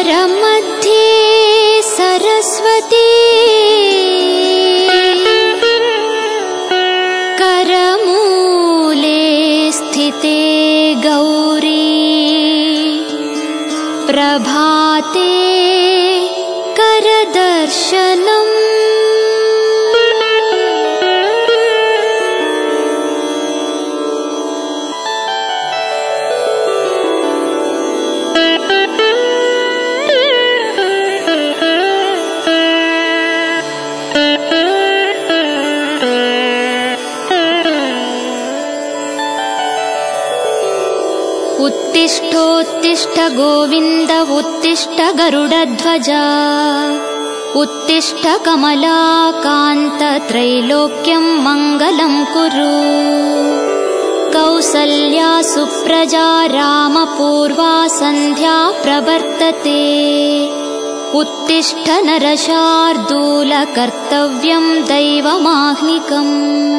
करमध्ये सरस्वती करमूले स्थिते गौरी प्रभाते करदर्शनम् उत्तिष्ठोत्तिष्ठ गोविन्द उत्तिष्ठ गरुडध्वजा उत्तिष्ठ कमलाकान्त त्रैलोक्यं मङ्गलं कुरु कौसल्या सुप्रजा रामपूर्वा सन्ध्या प्रवर्तते उत्तिष्ठ नरशार्दूल कर्तव्यं दैवमाह्निकम्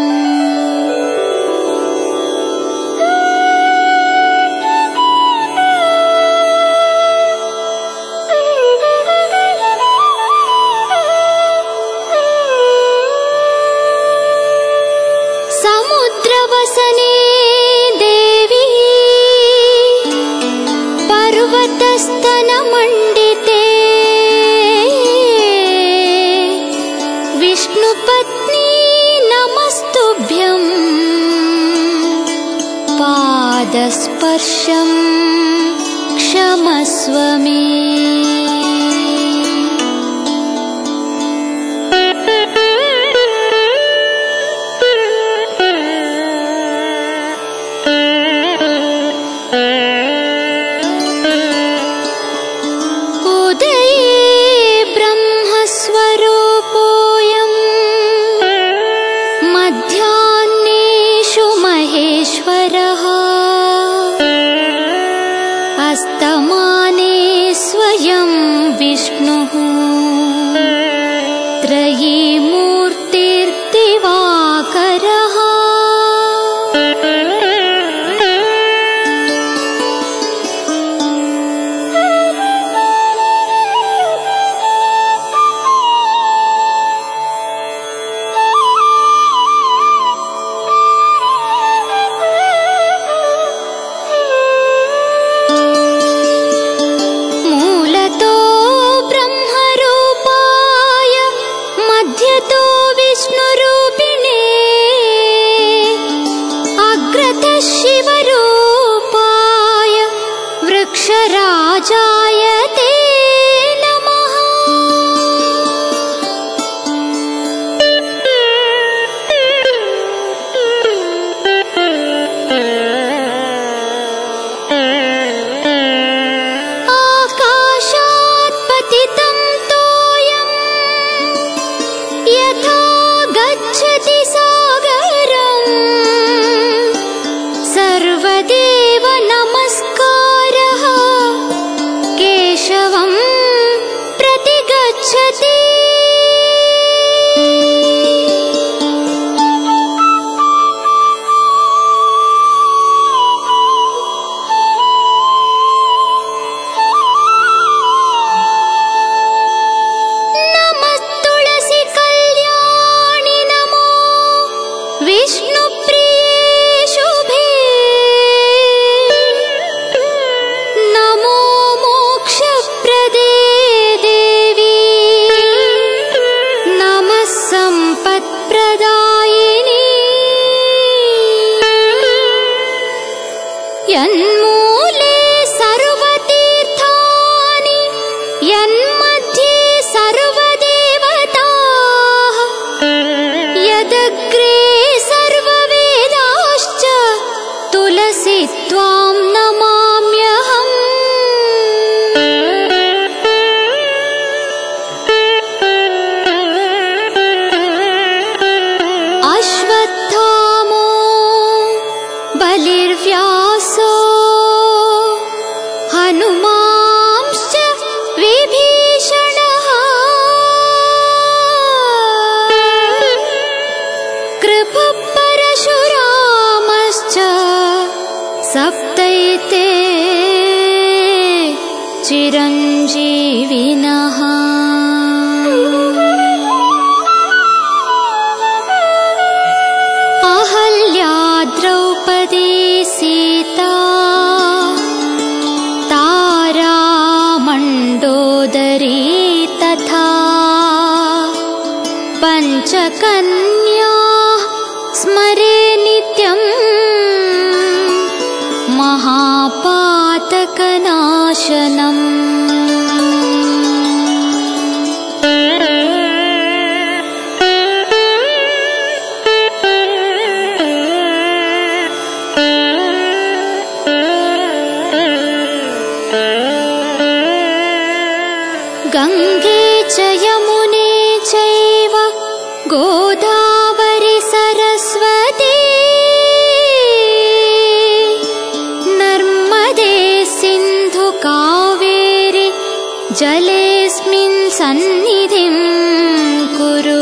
समुद्रवसने देवी पर्वतस्तनमण्डिते विष्णुपत्नी नमस्तुभ्यं पादस्पर्शं क्षमस्व मे अस्तमाने स्वयं विष्णुः त्रयीमूर्तिर्दिवाकरः विष्णुरूपिणे अग्रतः शिवरूपाय वृक्षराजाय ते नमः आकाशात् पतितं तोयं यथा गच्छति सागरम् सर्वदेव नमस्कारः केशवं प्रति गच्छति विष्णुप्रिये शुभे नमो मोक्षप्रदे देवी नमः सम्पत्प्रदायिनी यन्मूले सर्वतीर्थानि यन्मध्ये सर्वदेवताः यदग्रे सर्ववेदाश्च तुलसी त्वां नमाम्यहम् अश्वत्थामो बलिर्व्यासो हनुमांश्च विभीषणः चिरञ्जीविनः। अहल्या द्रौपदी सीता तारा मण्डोदरी तथा पञ्चकन्या स्मरे नित्यम् महापातकनाशनम्। गंगे च यमुने चैव गोदावरी सरस्वती नर्मदे सिन्धु कावेरी जलेऽस्मिन् सन्निधिं कुरु।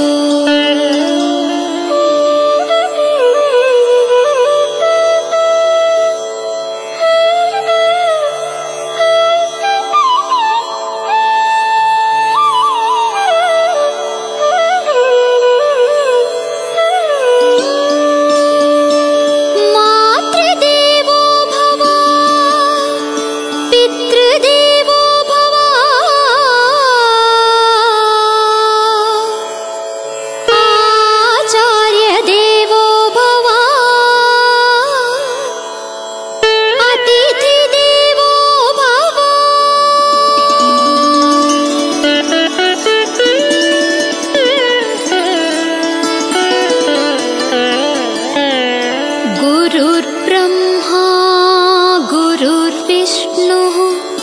गुरुर्ब्रह्मा गुरुर्विष्णुः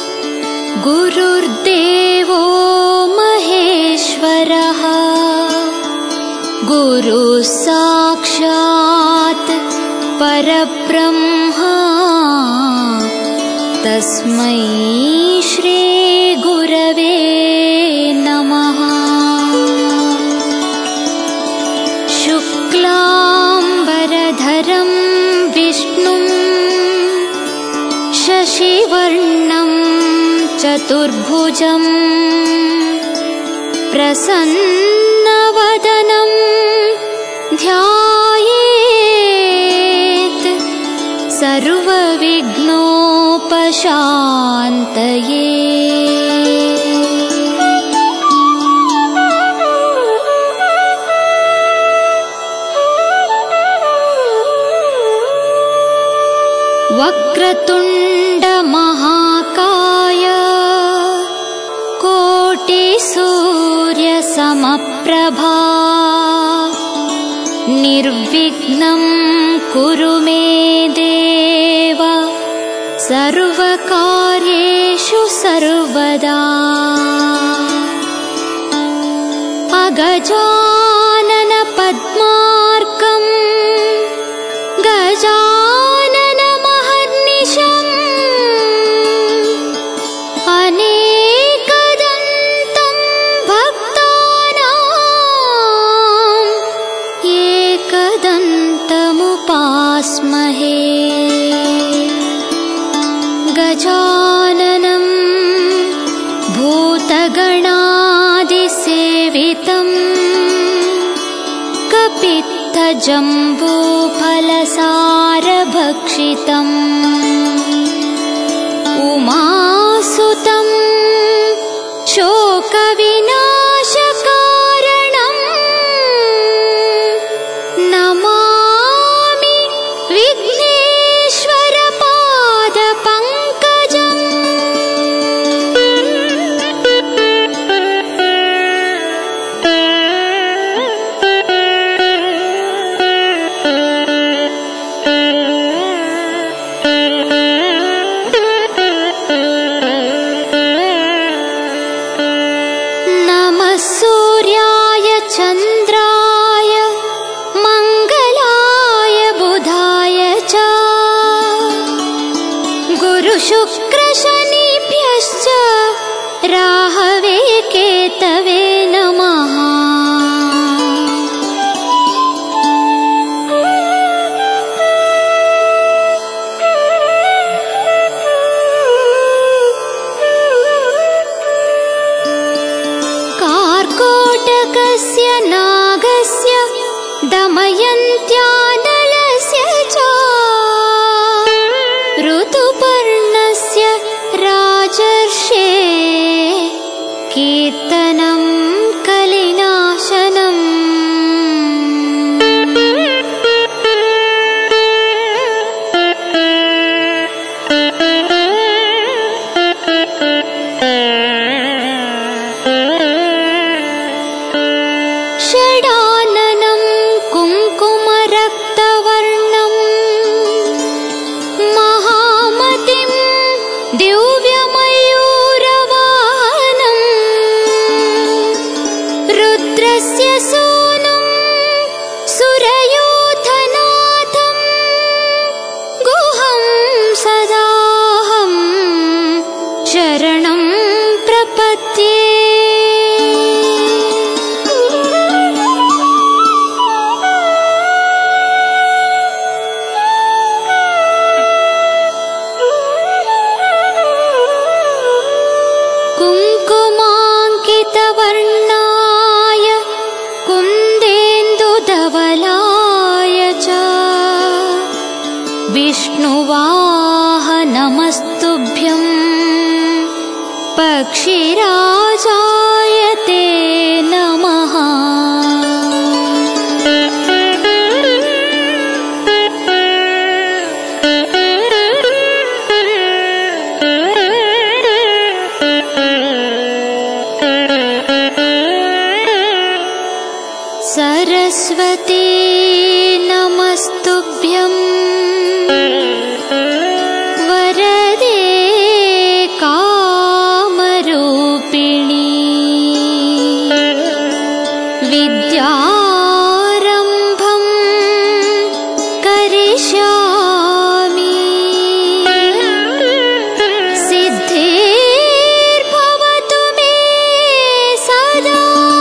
गुरुर्देवो महेश्वरः गुरुः साक्षात् परब्रह्मा तस्मै श्री गुरवे नमः। शुक्लाम्बरधरं विष्णुं शशिवर्णं चतुर्भुजं प्रसन्नवदनं ध्यायेत् सर्वविघ्नोपशान्तये। वक्रतुण्ड महाकाय कोटिसूर्यसमप्रभा निर्विघ्नं कुरु मे देव सर्वकार्येषु सर्वदा। अगजानन पद्मार्कं गजानन अनेकदन्तं भक्तानां एकदन्तमुपास्महे। गजाननं भूतगणादिसेवितं कपित्थजम्बूफलसारभक्षितम् उमासुतं शोकविनाशकारणं नमामि विघ्नेश्वरपादपङ्कजम्। दन्त्यानलस्य च ऋतुपर्णस्य राजर्षे कीर्तनं कलिनाशनम् षडाननं कुङ्कुमरक्तवर्णं महामतिं दिव्यमयूरवाहनं रुद्रस्य सूनुं सुरयोधनाथं गुहं सदाहं शरणं प्रपद्ये। कुङ्कुमाङ्कितवर्णाय कुन्देन्दुधवलाय च विष्णुवाहनमस्तुभ्यं पक्षिराजाय ते नमः। सरस्वती नमस्तुभ्यं वरदे कामरूपिणी विद्यारम्भं करिष्यामि सिद्धिर्भवतु मे सदा।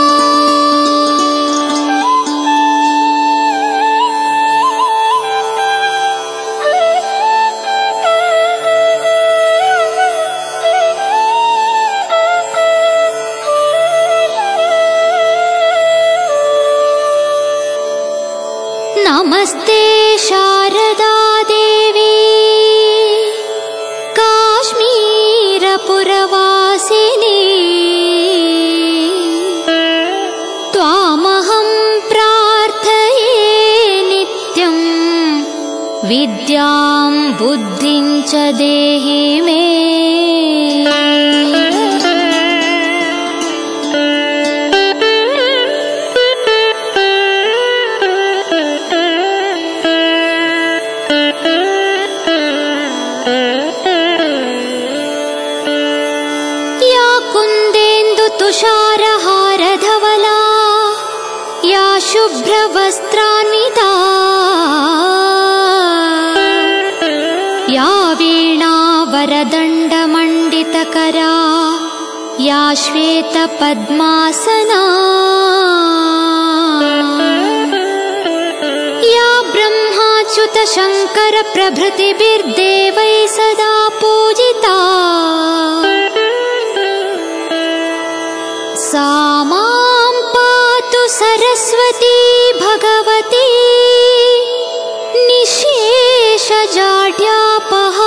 नमस्ते शारदा देवी काश्मीरपुरवासिनी त्वामहं प्रार्थये नित्यं विद्यां बुद्धिं च देहि मे। तुषारहारधवला या शुभ्रवस्त्रान्विता या वीणावरदण्डमण्डितकरा या श्वेतपद्मासना या ब्रह्माच्युतशङ्करप्रभृतिभिर्देवैः सदा पूजिता सा मां पातु सरस्वती भगवती निःशेषजाड्यापहा।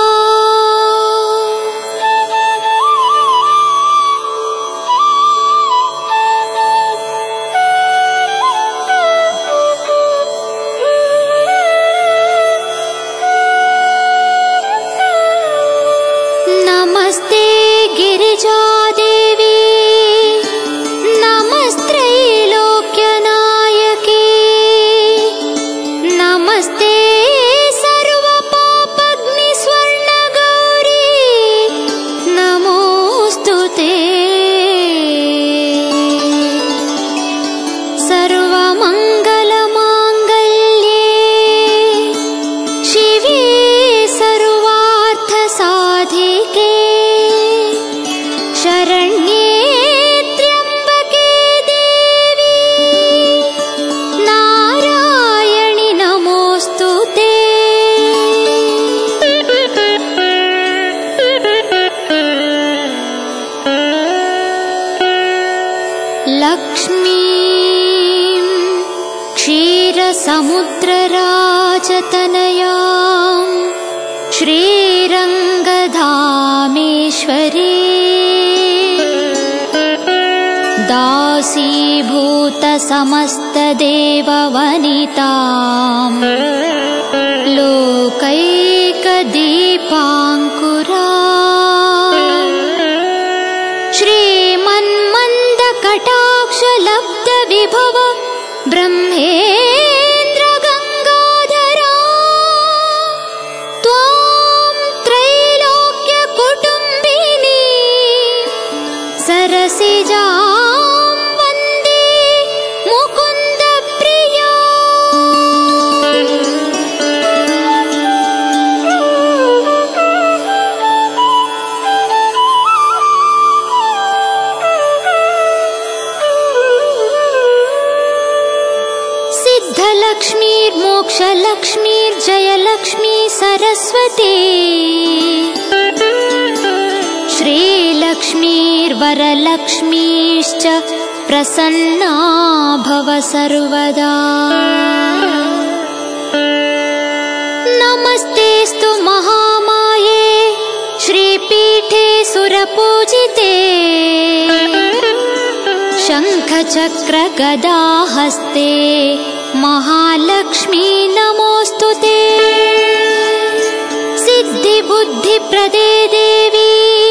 नमस्ते गिरिजा देवी नमस्त्रैलोक्यनायके नमस्ते सर्वपापग्निस्वर्णगौरी नमोऽस्तु ते। सर्वमङ्गलमाङ्गल्ये शिवे सर्वार्थसाधिके शरण्ये त्र्यम्बके देवी नारायणि नमोऽस्तु ते। लक्ष्मीं क्षीर क्षीरसमुद्रराजतनयां श्रीरङ्गधामेश्वरी दासीभूतसमस्तदेववनितां लोकैकदीपाङ्कुरा श्रीमन्मन्दकटाक्षलब्धविभव ब्रह्मेन्द्रगङ्गाधरा त्वां त्रैलोक्यकुटुम्बिनी सरसिजां वन्दे मुकुन्दप्रिया। सिद्धलक्ष्मीर्मोक्षलक्ष्मीर्जयलक्ष्मी सरस्वती श्रीलक्ष्मीर्वरलक्ष्मीश्च प्रसन्ना भव सर्वदा। नमस्तेस्तु महामाये श्रीपीठे सुरपूजिते शङ्खचक्रगदाहस्ते महालक्ष्मी नमोऽस्तुते। सिद्धिबुद्धिप्रदे देवी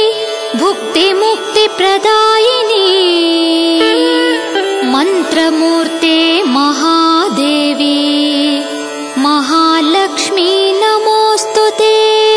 भुक्तिमुक्तिप्रदायिनी मन्त्रमूर्ते महादेवी महालक्ष्मी नमोऽस्तुते।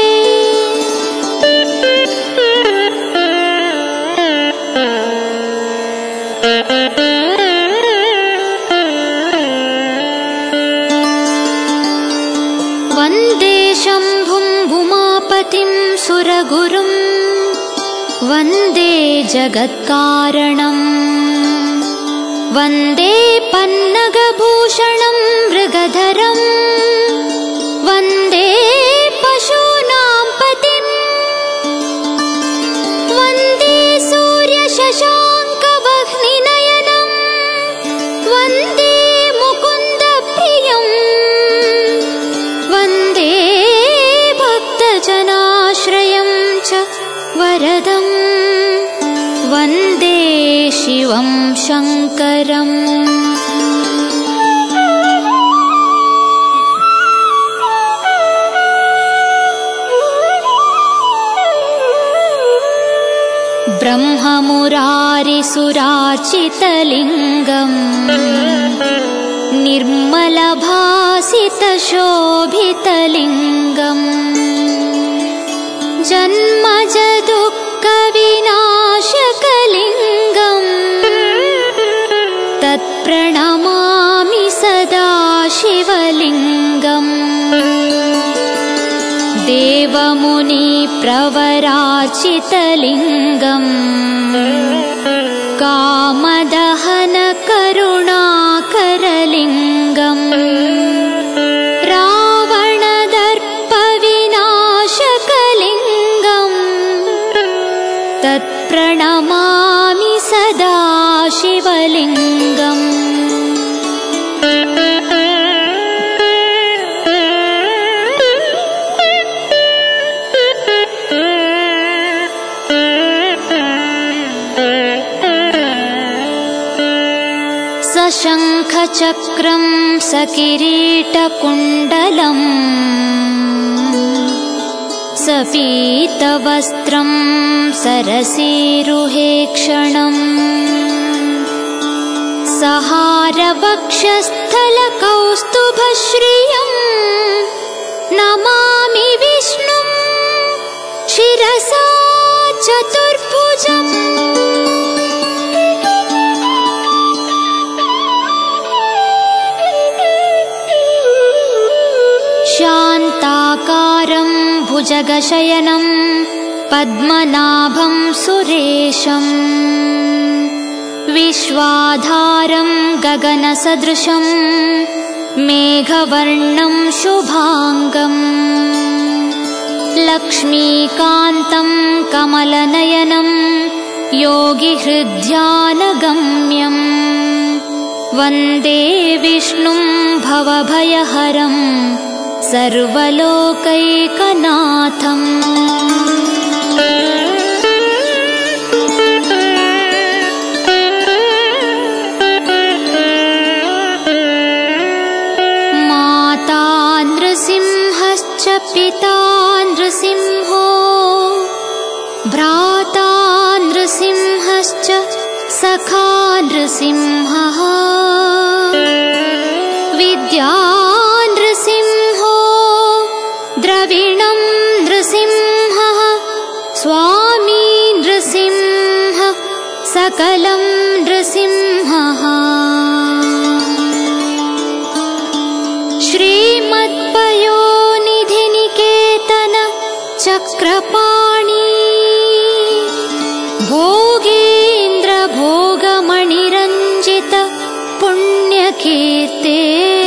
वन्दे शम्भुं भूमापतिं सुरगुरुं वन्दे जगत्कारणं वन्दे पन्नगभूषणं मृगधरं वन्दे पशूनां पतिं वन्दे सूर्यशशाङ्कवह्निनयनं वन्दे मुकुन्दप्रियं वन्दे भक्तजनाश्रयं च वरदं वन्दे शिवं शङ्करम्। ब्रह्ममुरारिसुरार्चितलिङ्गम् निर्मलभासितशोभितलिङ्गम् जन्मजदुःखविनाशकलिङ्गम् तत्प्रणमामि सदा शिवलिङ्गम्। देवमुनिप्रवरार्चितलिङ्गम् कामदहनकरुणाकरलिङ्गम् रावणदर्पविनाशकलिङ्गम् तत्प्रणमामि सदा शिवलिङ्गम्। सशङ्खचक्रं सकिरीटकुण्डलम् सपीतवस्त्रं सरसीरुहेक्षणम् सहारवक्षस्थलकौस्तुभश्रियं नमामि विष्णुं शिरसा चतुर्भुजम्। शान्ताकारं भुजगशयनं पद्मनाभं सुरेशम् विश्वाधारं गगनसदृशं मेघवर्णं शुभाङ्गम् लक्ष्मीकान्तं कमलनयनं योगिहृद्यानगम्यम् वन्दे विष्णुं भवभयहरं सर्वलोकैकनाथम्। माता नृसिंहश्च पिता नृसिंहो भ्राता नृसिंहश्च सखा नृसिंहः विद्या नृसिंहो द्रविणं नृसिंहः स्वामी नृसिंह सकलं नृसिंहः। श्रीमत्पयोनिधिनिकेतन चक्रपाणि भोगेन्द्र भोगमणिरञ्जित पुण्यकीर्ते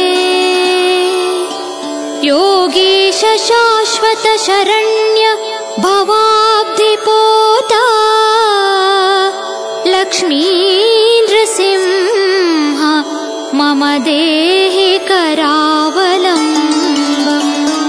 योगीश शाश्वत शरण्य भवाब्धिपोता लक्ष्मी नृसिंह मम देहि करावलम्बम्।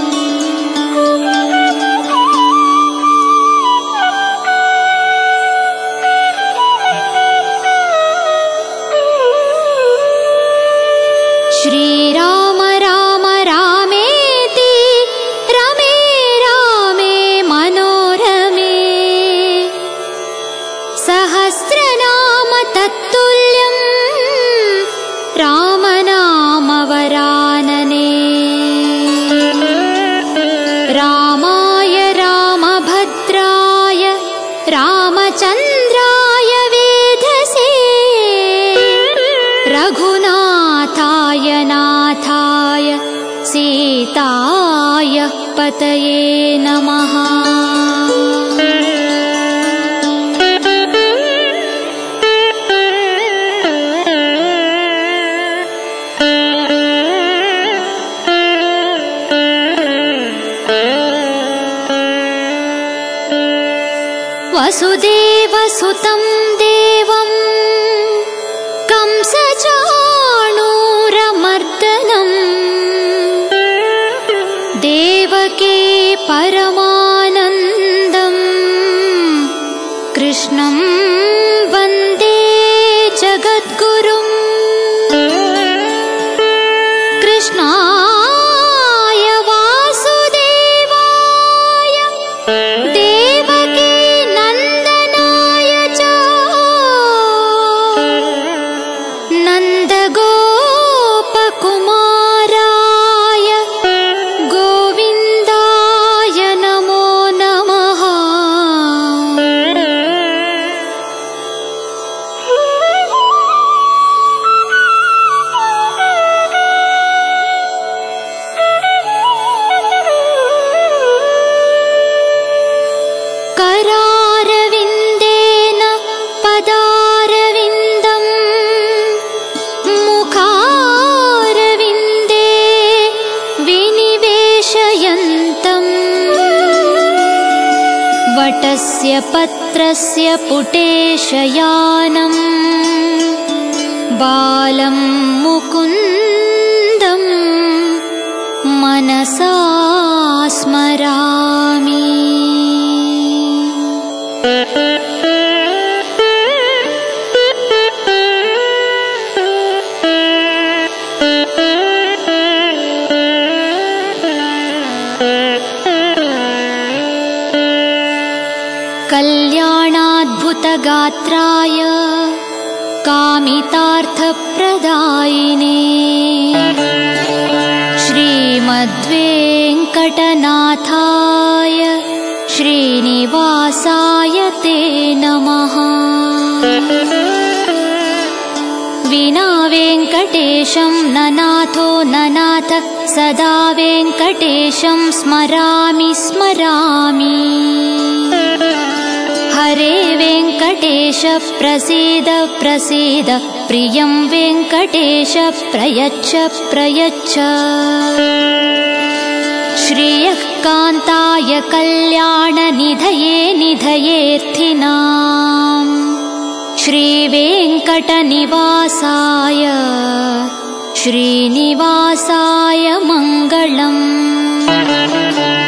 श्रीराम राम रामेति रमे रामे मनोरमे सहस्रनाम तत्तुल्यं रामनामवरानने। रामाय रामभद्राय रामचन्द्राय वेधसे रघुनाथाय नाथाय सीताय पतये नमः। वसुदेवसुतं देवं कंसचाणूरमर्दनम् देवकी परमानन्दं कृष्णं वन्दे जगद्गुरुम्। कृष्णाय वासुदेवाय देवकी नन्दनाय च नन्दगोपकुमाराय गोविन्दाय नमो नमः। करारविन्देन पदारविन्दं मुखारविन्दे विनिवेशयन्तम् वटस्य पत्रस्य पुटेशयानं बालं मुकुन्दं मनसा स्मरामि। कल्याणाद्भुतगात्राय कामितार्थप्रदायिने श्रीमद्वेङ्कटनाथाय श्रीनिवासाय ते नमः। विना वेङ्कटेशं ननाथो ननाथ सदा वेङ्कटेशं स्मरामि स्मरामि। हरे वेङ्कटेश प्रसीद प्रसीद प्रियं वेङ्कटेश प्रयच्छ प्रयच्छ। श्रियः कान्ताय कल्याणनिधये निधयेऽर्थिनाम् श्रीवेङ्कटनिवासाय श्रीनिवासाय मङ्गलम्।